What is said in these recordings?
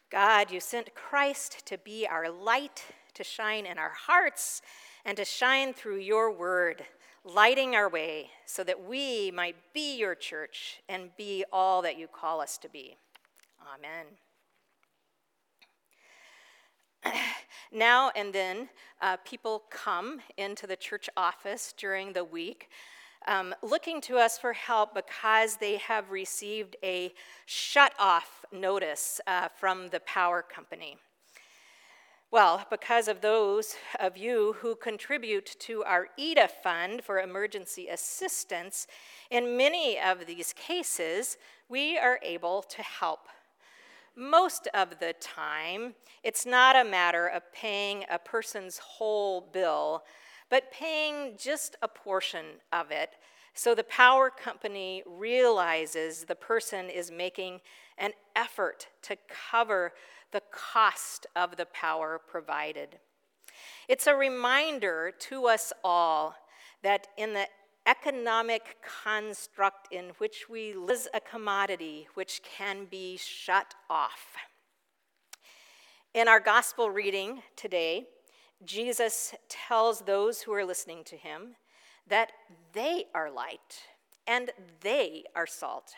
God, you sent Christ to be our light, to shine in our hearts, and to shine through your word, lighting our way so that we might be your church and be all that you call us to be. Amen. Now and then, people come into the church office during the week looking to us for help because they have received a shut-off notice from the power company. Well, because of those of you who contribute to our EDA fund for emergency assistance, in many of these cases, we are able to help. Most of the time, it's not a matter of paying a person's whole bill, but paying just a portion of it so the power company realizes the person is making an effort to cover the cost of the power provided. It's a reminder to us all that in the economic construct in which we live is a commodity which can be shut off. In our gospel reading today, Jesus tells those who are listening to him that they are light and they are salt.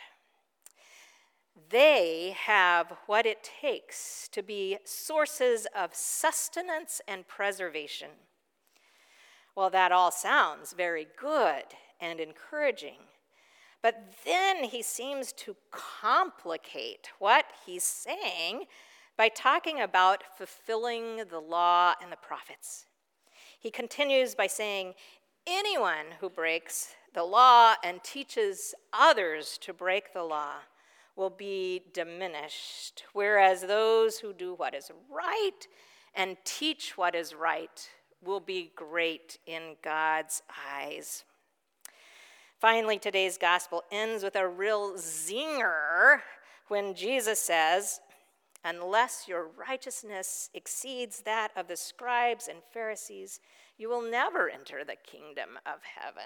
They have what it takes to be sources of sustenance and preservation. Well, that all sounds very good and encouraging, but then he seems to complicate what he's saying by talking about fulfilling the law and the prophets. He continues by saying, anyone who breaks the law and teaches others to break the law will be diminished, whereas those who do what is right and teach what is right will be great in God's eyes. Finally, today's gospel ends with a real zinger when Jesus says, unless your righteousness exceeds that of the scribes and Pharisees, you will never enter the kingdom of heaven.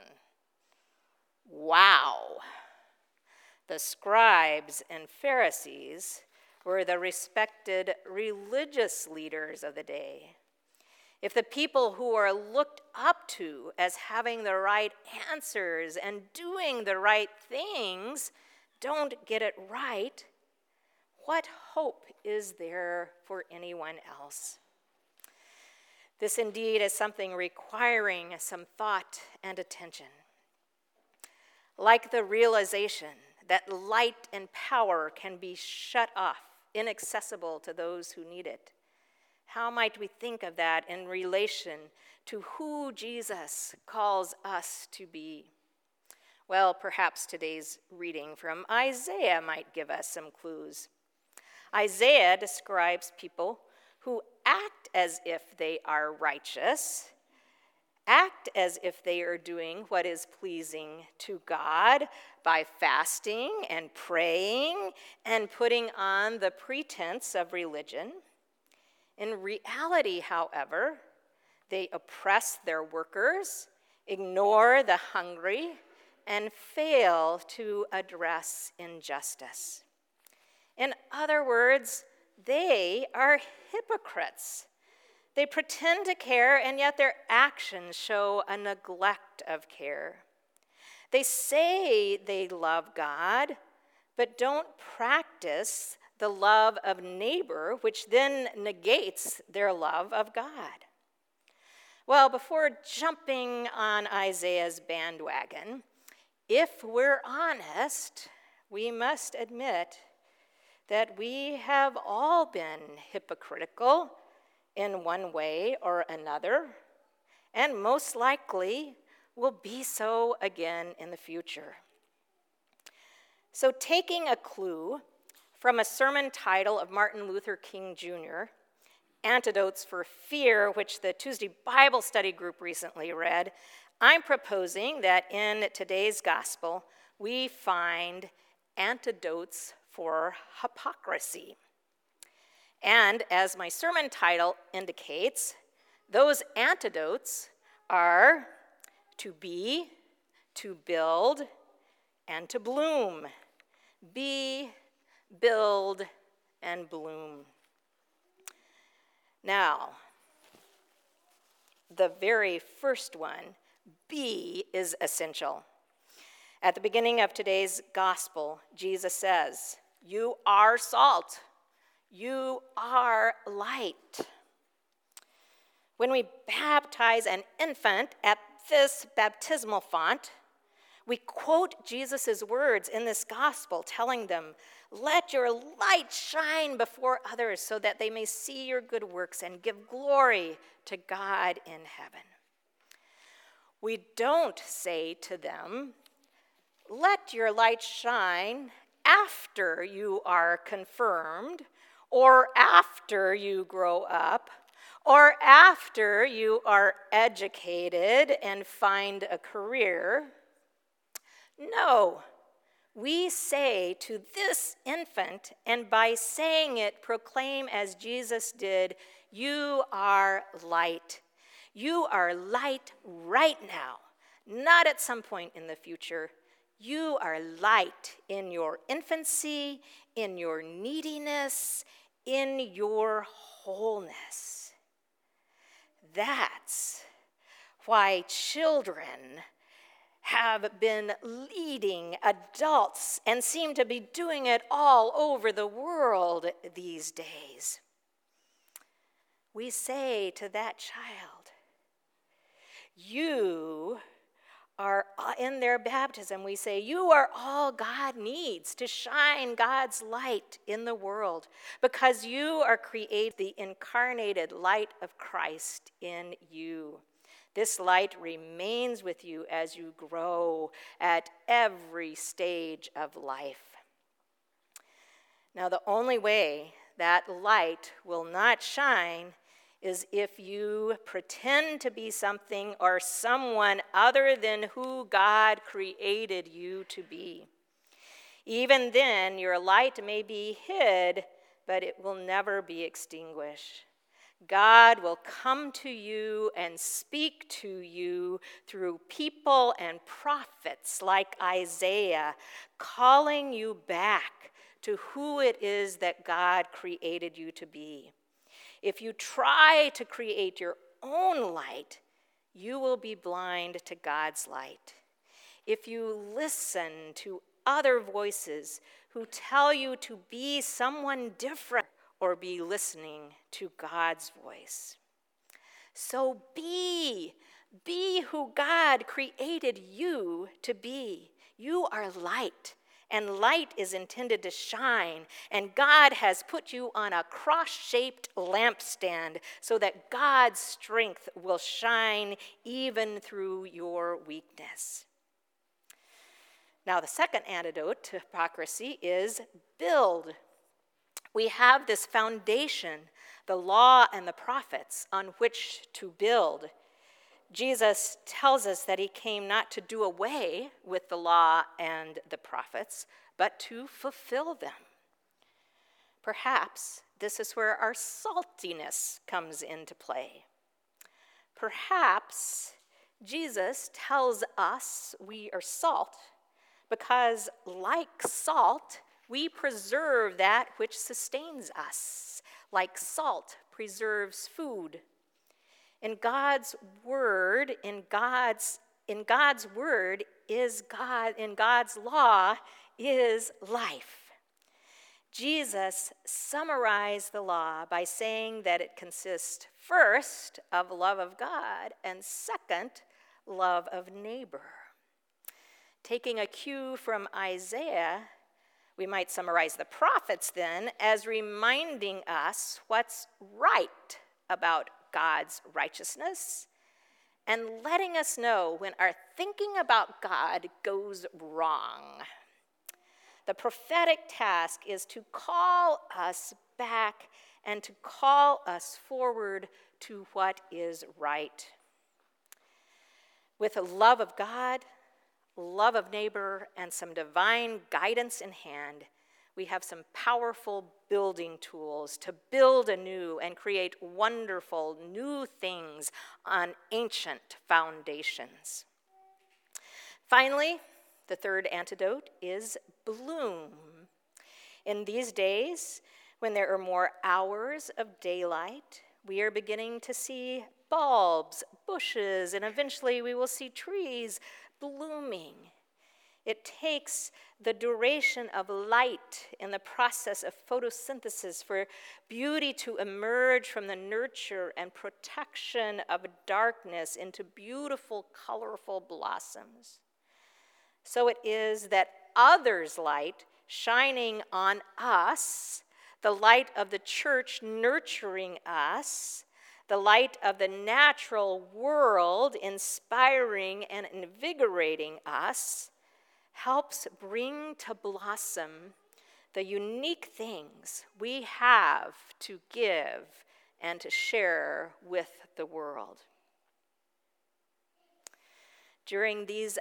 Wow. The scribes and Pharisees were the respected religious leaders of the day. If the people who are looked up to as having the right answers and doing the right things don't get it right, what hope is there for anyone else? This indeed is something requiring some thought and attention. Like the realization that light and power can be shut off, inaccessible to those who need it. How might we think of that in relation to who Jesus calls us to be? Well, perhaps today's reading from Isaiah might give us some clues. Isaiah describes people who act as if they are righteous, act as if they are doing what is pleasing to God by fasting and praying and putting on the pretense of religion. In reality, however, they oppress their workers, ignore the hungry, and fail to address injustice. In other words, they are hypocrites. They pretend to care, and yet their actions show a neglect of care. They say they love God, but don't practice the love of neighbor, which then negates their love of God. Well, before jumping on Isaiah's bandwagon, if we're honest, we must admit that we have all been hypocritical in one way or another, and most likely will be so again in the future. So, taking a clue from a sermon title of Martin Luther King Jr., Antidotes for Fear, which the Tuesday Bible Study group recently read, I'm proposing that in today's gospel, we find antidotes for hypocrisy. And as my sermon title indicates, those antidotes are to be, to build, and to bloom. Be, build, and bloom. Now, the very first one, be, is essential. At the beginning of today's gospel, Jesus says, "You are salt. You are light." When we baptize an infant at this baptismal font, we quote Jesus' words in this gospel, telling them, "Let your light shine before others so that they may see your good works and give glory to God in heaven." We don't say to them, "Let your light shine after you are confirmed, or after you grow up, or after you are educated and find a career." No, we say to this infant, and by saying it, proclaim as Jesus did, "You are light. You are light right now, not at some point in the future. You are light in your infancy, in your neediness, in your wholeness." That's why children have been leading adults and seem to be doing it all over the world these days. We say to that child, you are, in their baptism, we say, "You are all God needs to shine God's light in the world, because you are created the incarnated light of Christ in you. This light remains with you as you grow at every stage of life." Now, the only way that light will not shine is if you pretend to be something or someone other than who God created you to be. Even then, your light may be hid, but it will never be extinguished. God will come to you and speak to you through people and prophets like Isaiah, calling you back to who it is that God created you to be. If you try to create your own light, you will be blind to God's light. If you listen to other voices who tell you to be someone different, or be listening to God's voice. So be who God created you to be. You are light, and light is intended to shine, and God has put you on a cross-shaped lampstand so that God's strength will shine even through your weakness. Now, the second antidote to hypocrisy is build. We have this foundation, the law and the prophets, on which to build. Jesus tells us that he came not to do away with the law and the prophets, but to fulfill them. Perhaps this is where our saltiness comes into play. Perhaps Jesus tells us we are salt because, like salt, we preserve that which sustains us, like salt preserves food. In God's word is God, in God's law is life. Jesus summarized the law by saying that it consists first of love of God and second, love of neighbor. Taking a cue from Isaiah, we might summarize the prophets then as reminding us what's right about God's righteousness and letting us know when our thinking about God goes wrong. The prophetic task is to call us back and to call us forward to what is right. With the love of God, love of neighbor, and some divine guidance in hand, we have some powerful building tools to build anew and create wonderful new things on ancient foundations. Finally, the third antidote is bloom. In these days, when there are more hours of daylight, we are beginning to see bulbs, bushes, and eventually we will see trees blooming. It takes the duration of light in the process of photosynthesis for beauty to emerge from the nurture and protection of darkness into beautiful, colorful blossoms. So it is that others' light shining on us, the light of the church nurturing us, the light of the natural world inspiring and invigorating us, helps bring to blossom the unique things we have to give and to share with the world. During these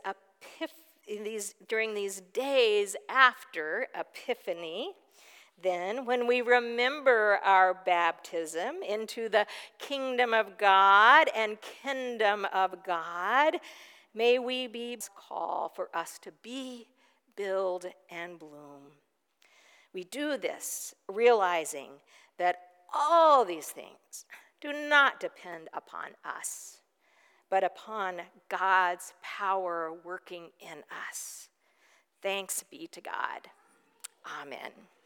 days after Epiphany, then, when we remember our baptism into the kingdom of God and kingdom of God, may we be call for us to be, build, and bloom. We do this realizing that all these things do not depend upon us, but upon God's power working in us. Thanks be to God. Amen.